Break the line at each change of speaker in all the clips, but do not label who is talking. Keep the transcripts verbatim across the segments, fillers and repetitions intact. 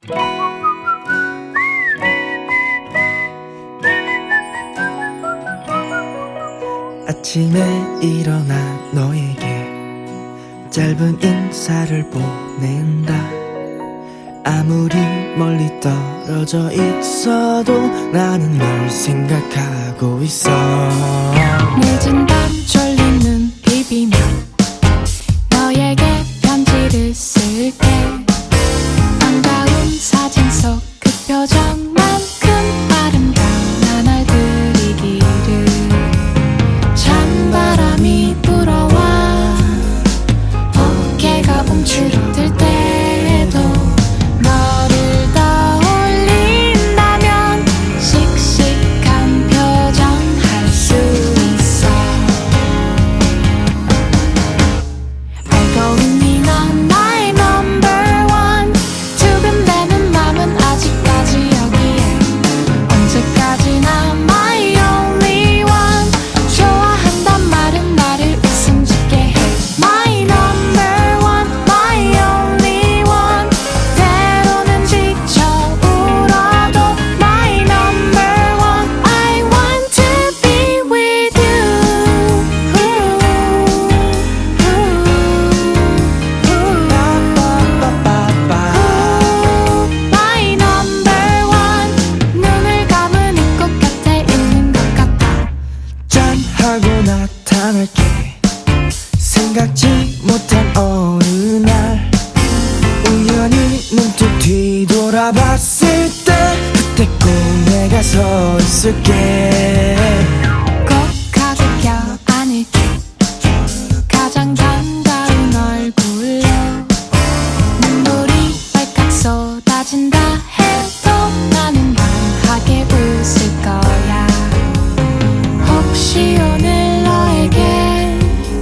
아침에 일어나 너에게 짧은 인사를 보낸다. 아무리 멀리 떨어져 있어도 나는 널 생각하고 있어.
늦은 밤 졸린 눈 비비며 너에게 편지를 쓸게. 반가운 사진 속 그 표정만큼 아름다운 나날 그리기를. 찬바람이 불어와 어깨가 움츠러들 때도 너를 떠올린다면 씩씩한 표정 할 수 있어. 알고 있니 넌 나의 number one. 두근대는 맘은 아직까지 여기에. 언제까지나 my only one. 좋아한단 말은 나를 웃음 짓게 해. My number one, my only one. 때로는 지쳐 울어도 my number one. I want to be with you. My number one. 눈을 감으니 꽃 곁에 있는 것 같아.
짠 하고 나타날게. 생각지 못한 어느 날 우연히 문득 뒤돌아봤을 때 그때 꼭 내가 서 있을게.
꼭 가득 껴안을게. 가장 반가운 얼굴로 눈물이 왈칵 쏟아진다 해도 나는 강하게 웃을 거야. 혹시 오늘 너에게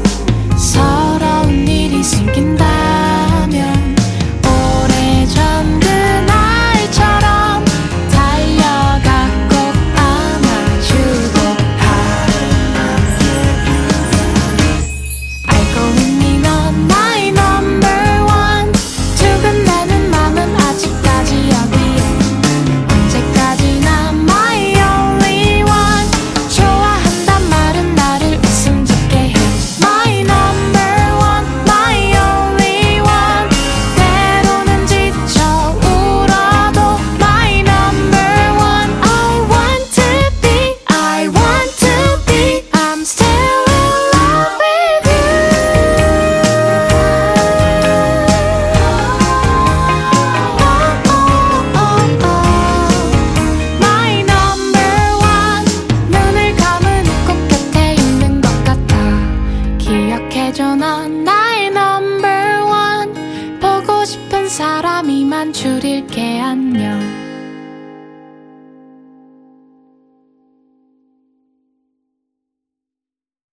서러운 일이 생긴다면 오래전 그날처럼 달려가 꼭 안아주고. 알고 있니 넌 나의 number one. 두근대는 맘은 아직까지 여기에. 언제까지나 my only one. 좋아한단 말은 나를 웃음 짓게 해. My number one, my only one. 때로는 지쳐 울어도 my number one. I want to be, I want to be. I'm still in love with you. Oh, oh, oh, oh. My number one. 눈을 감으니 꽃 곁에 있는 것 같아. 기억해줘 넌 나의 number one. 보고 싶은 사람이만 줄일게. 안녕.